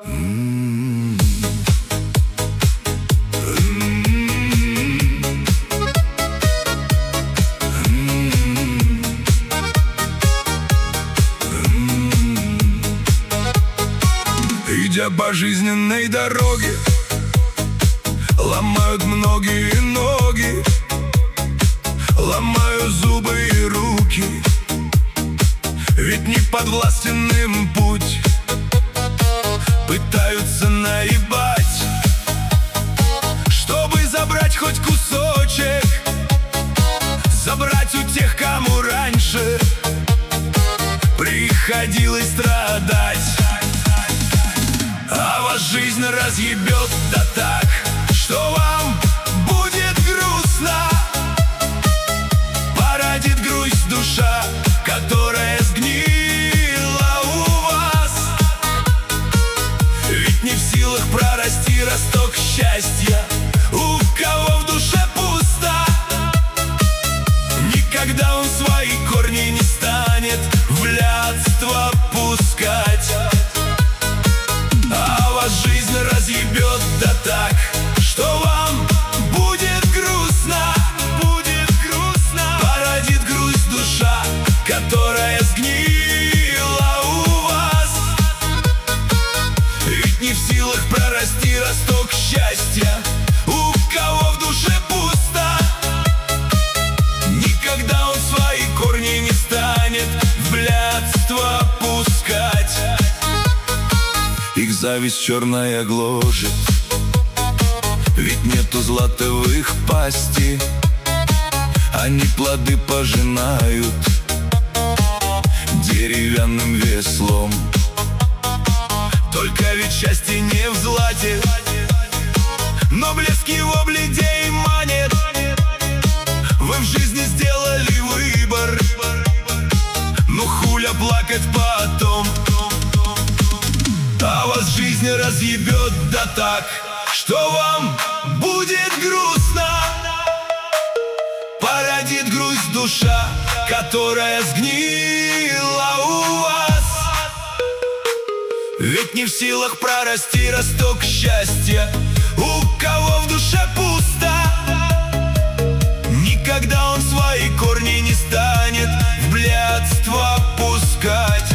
Идя по жизненной дороге, ломают многие ноги, ломаю зубы и руки, ведь не подвластен им путь. Пытаются наебать, чтобы забрать хоть кусочек, забрать у тех, кому раньше приходилось страдать. А вас жизнь разъебет да так, что вам будет грустно. Породит грусть душа, которая сгнила у вас. Ведь не в силах прорасти росток счастья, у кого в душе пусто. Никогда он свои корни не станет в блядство пускать. А вас жизнь разъебет да так, что вам будет грустно. Породит грусть душа, которая сгнила у вас. Ведь не в силах прорасти росток счастья, у кого в душе пусто. Никогда он свои корни не станет в блядство пускать. Их зависть черная гложет, ведь нету злата в их пасти. Они плоды пожинают деревянным веслом. Только ведь счастье не в злате, но блеск его бледей манит. Вы в жизни сделали выбор, ну хуля плакать потом. А вас жизнь разъебет да так, что вам будет грустно. Породит грусть душа, которая сгнила у вас. Ведь не в силах прорасти росток счастья, у кого в душе пусто. Никогда он свои корни не станет в блядство пускать.